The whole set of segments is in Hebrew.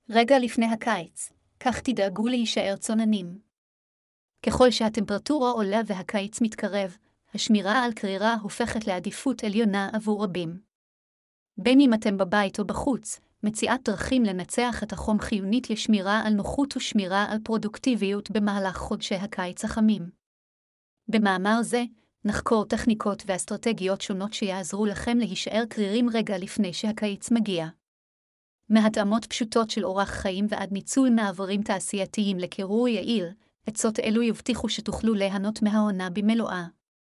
רגע לפני הקיץ, כך תדאגו להישאר צוננים. ככל שהטמפרטורה עולה והקיץ מתקרב, השמירה על קרירה הופכת לעדיפות עליונה עבור רבים. בין אם אתם בבית או בחוץ, מציאת דרכים לנצח את החום חיונית לשמירה על נוחות ושמירה על פרודוקטיביות במהלך חודשי הקיץ החמים. במאמר זה, נחקור טכניקות ואסטרטגיות שונות שיעזרו לכם להישאר קרירים רגע לפני שהקיץ מגיע. מהתאמות פשוטות של אורח חיים ועד ניצול מעברים תעשייתיים לקירור יעיל, עצות אלו יבטיחו שתוכלו ליהנות מהעונה במלואה.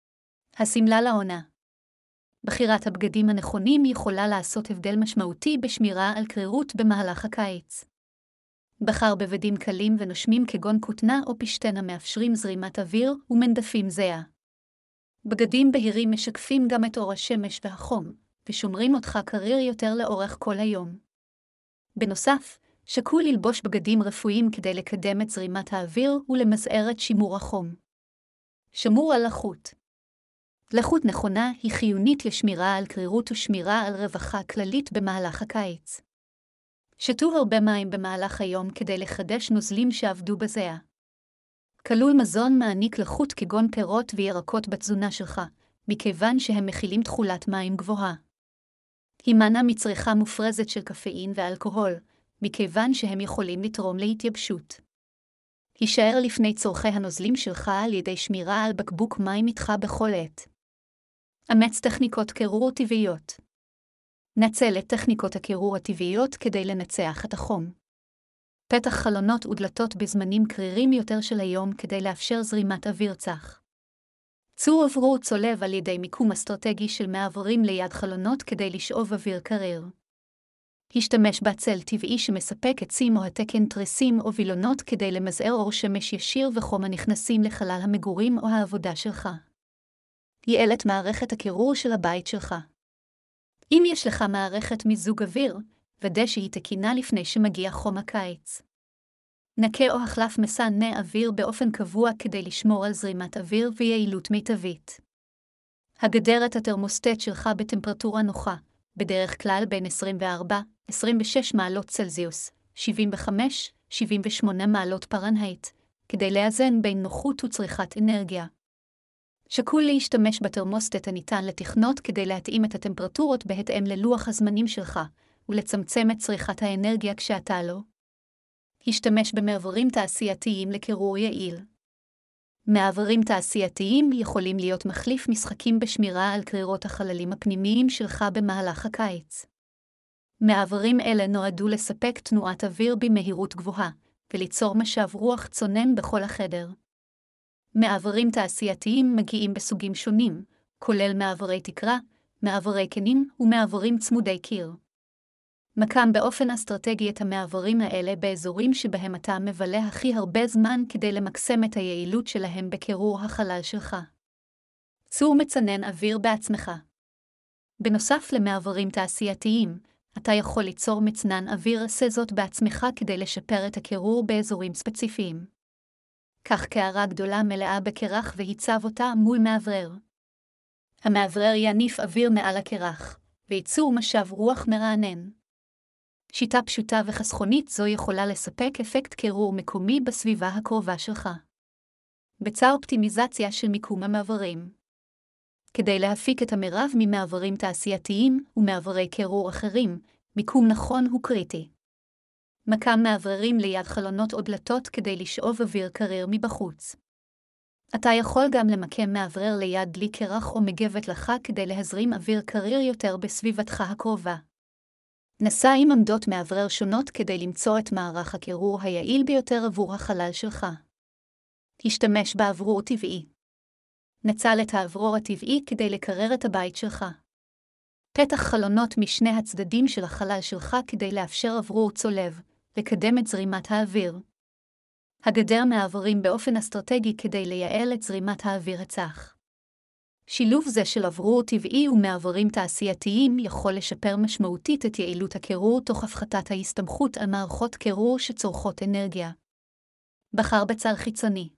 השמלה לעונה. בחירת הבגדים הנכונים יכולה לעשות הבדל משמעותי בשמירה על קרירות במהלך הקיץ. בחר בבגדים קלים ונושמים כגון כותנה או פשטן המאפשרים זרימת אוויר ומנדפים זהה. בגדים בהירים משקפים גם את אור השמש והחום, ושומרים אותך קריר יותר לאורך כל היום. בנוסף, שקול ללבוש בגדים רפואיים כדי לקדם את זרימת האוויר ולמזער את שימור החום. שמור על לחות. לחות נכונה היא חיונית לשמירה על קרירות ושמירה על רווחה כללית במהלך הקיץ. שתו הרבה מים במהלך היום כדי לחדש נוזלים שעבדו בזיעה. כלול מזון מעניק לחות כגון פירות וירקות בתזונה שלך, מכיוון שהם מכילים תכולת מים גבוהה. הימנע מצריכה מופרזת של קפאין ואלכוהול, מכיוון שהם יכולים לתרום להתייבשות. הישאר לפני צורכי הנוזלים שלך על ידי שמירה על בקבוק מים איתך בכל עת. אמץ טכניקות קירור טבעיות. נצל את טכניקות הקירור הטבעיות כדי לנצח את החום. פתח חלונות ודלתות בזמנים קרירים יותר של היום כדי לאפשר זרימת אוויר צח. צור אוורור צולב על ידי מיקום אסטרטגי של מעברים ליד חלונות כדי לשאוב אוויר קריר. השתמש בעצל טבעי שמספק עצים או התקן תריסים או וילונות כדי למזער אור שמש ישיר וחום הנכנסים לחלל המגורים או העבודה שלך. ייעל את מערכת הקירור של הבית שלך. אם יש לך מערכת מיזוג אוויר, ודא שהיא תקינה לפני שמגיע חום הקיץ. נקה או החלף מסנני אוויר באופן קבוע כדי לשמור על זרימת אוויר ויעילות מיטבית. הגדר את התרמוסטט שלך בטמפרטורה נוחה, בדרך כלל בין 24-26 מעלות צלזיוס, 75-78 מעלות פרנהייט, כדי לאזן בין נוחות וצריכת אנרגיה. שקול להשתמש בתרמוסטט הניתן לתכנות כדי להתאים את הטמפרטורות בהתאם ללוח הזמנים שלך, ולצמצם את צריכת האנרגיה כשאתה לא. השתמש במעברים תעשייתיים לקירור יעיל. מעברים תעשייתיים יכולים להיות מחליף משחקים בשמירה על קרירות החללים הפנימיים שלך במהלך הקיץ. מעברים אלה נועדו לספק תנועת אוויר במהירות גבוהה, וליצור משב רוח צונן בכל החדר. מעברים תעשייתיים מגיעים בסוגים שונים, כולל מעברי תקרה, מעברי קנים ומעברים צמודי קיר. מקם באופן אסטרטגי את המעברים האלה באזורים שבהם אתה מבלה הכי הרבה זמן כדי למקסם את היעילות שלהם בקירור החלל שלך. צור מצנן אוויר בעצמך. בנוסף למעברים תעשייתיים, אתה יכול ליצור מצנן אוויר, עשה זאת בעצמך כדי לשפר את הקירור באזורים ספציפיים. קח קערה גדולה מלאה בקרח והיצב אותה מול מאוורר. המאוורר יניף אוויר מעל הקרח, וייצור משב רוח מרענן. שיטה פשוטה וחסכונית זו יכולה לספק אפקט קירור מקומי בסביבה הקרובה שלך. ביצע אופטימיזציה של מיקום המעברים. כדי להפיק את המרב ממעברים תעשייתיים ומעברי קירור אחרים, מיקום נכון הוא קריטי. מקם מאווררים ליד חלונות או דלתות כדי לשאוב אוויר קריר מבחוץ. אתה יכול גם למקם מאוורר ליד דלי קרח או מגבת לך כדי להזרים אוויר קריר יותר בסביבתך הקרובה. נסע עם עמדות מאוורר שונות כדי למצוא את מערך הקירור היעיל ביותר עבור החלל שלך. השתמש באוורור טבעי. נצל את האוורור הטבעי כדי לקרר את הבית שלך. פתח חלונות משני הצדדים של החלל שלך כדי לאפשר אוורור צולב, לקדם את זרימת האוויר. הגדר מעברים באופן אסטרטגי כדי לייעל את זרימת האוויר הצח. שילוב זה של אוורור טבעי ומעברים תעשייתיים יכול לשפר משמעותית את יעילות הקירור תוך הפחתת ההסתמכות על מערכות קירור שצורכות אנרגיה. בחר בצל חיצוני.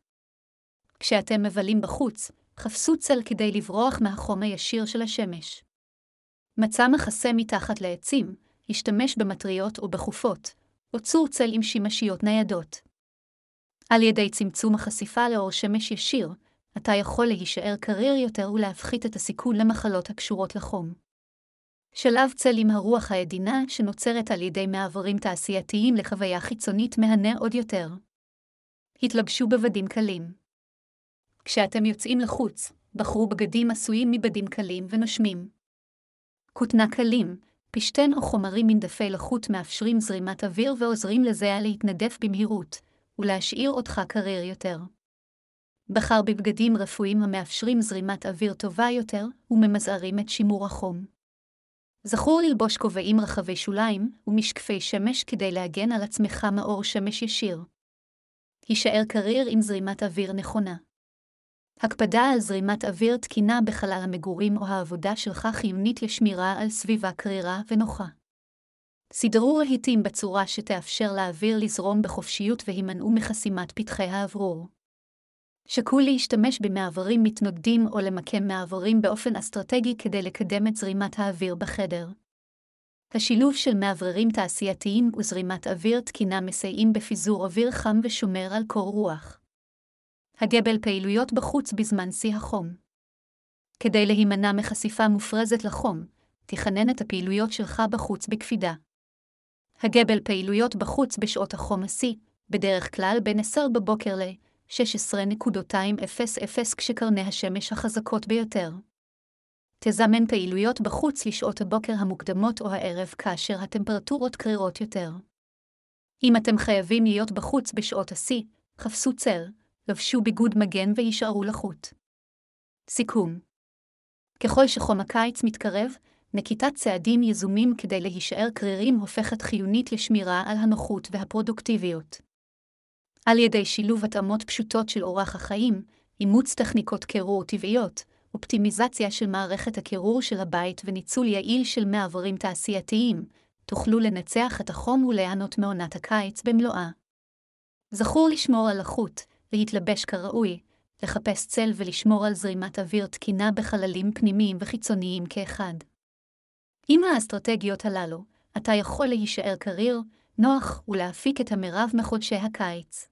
כשאתם מבלים בחוץ, חפשו צל כדי לברוח מהחום הישיר של השמש. מצא מחסה מתחת לעצים, השתמש במטריות או בחופות, או צור צל עם שימשיות ניידות. על ידי צמצום החשיפה לאור שמש ישיר, אתה יכול להישאר קריר יותר ולהפחית את הסיכון למחלות הקשורות לחום. שלב צל עם הרוח העדינה שנוצרת על ידי מעברים תעשייתיים לחוויה חיצונית מהנה עוד יותר. התלבשו בבדים קלים. כשאתם יוצאים לחוץ, בחרו בגדים עשויים מבדים קלים ונושמים. כותנה קלים, פשטן או חומרים מנדפי לחות מאפשרים זרימת אוויר ועוזרים לזיעה להתנדף במהירות, ולהשאיר אותך קריר יותר. בחר בבגדים רפואיים המאפשרים זרימת אוויר טובה יותר וממזערים את שימור החום. זכור ללבוש כובעים רחבי שוליים ומשקפי שמש כדי להגן על עצמך מאור שמש ישיר. הישאר קריר עם זרימת אוויר נכונה. הקפדה על זרימת אוויר תקינה בחלל המגורים או העבודה שלך חיונית לשמירה על סביבה קרירה ונוחה. סדרו רהיטים בצורה שתאפשר לאוויר לזרום בחופשיות והימנעו מחסימת פתחי האוורור. שקול להשתמש במעברים מתנגדים או למקם מעברים באופן אסטרטגי כדי לקדם את זרימת האוויר בחדר. השילוב של מאווררים תעשייתיים וזרימת אוויר תקינה מסייעים בפיזור אוויר חם ושומר על קור רוח. הגבל פעילויות בחוץ בזמן שיא החום. כדי להימנע מחשיפה מופרזת לחום, תכנן את הפעילויות שלך בחוץ בקפידה. הגבל פעילויות בחוץ בשעות החום השיא, בדרך כלל בין 10 בבוקר ל-16:20 כשקרני השמש החזקות ביותר. תזמן פעילויות בחוץ לשעות הבוקר המוקדמות או הערב כאשר הטמפרטורות קרירות יותר. אם אתם חייבים להיות בחוץ בשעות השיא, חפשו צל, לבשו ביגוד מגן וישארו לחוט. סיכום. ככל שחום הקיץ מתקרב, נקיטת צעדים יזומים כדי להישאר קרירים הופכת חיונית לשמירה על הנוחות והפרודוקטיביות. על ידי שילוב התאמות פשוטות של אורח החיים, אימוץ טכניקות קירור טבעיות, אופטימיזציה של מערכת הקירור של הבית וניצול יעיל של מעברים תעשייתיים, תוכלו לנצח את החום וליהנות מעונת הקיץ במלואה. זכור לשמור על החוט, להתלבש כראוי, לחפש צל ולשמור על זרימת אוויר תקינה בחללים פנימיים וחיצוניים כאחד. עם האסטרטגיות הללו, אתה יכול להישאר קריר, נוח ולהפיק את המרב מחודשי הקיץ.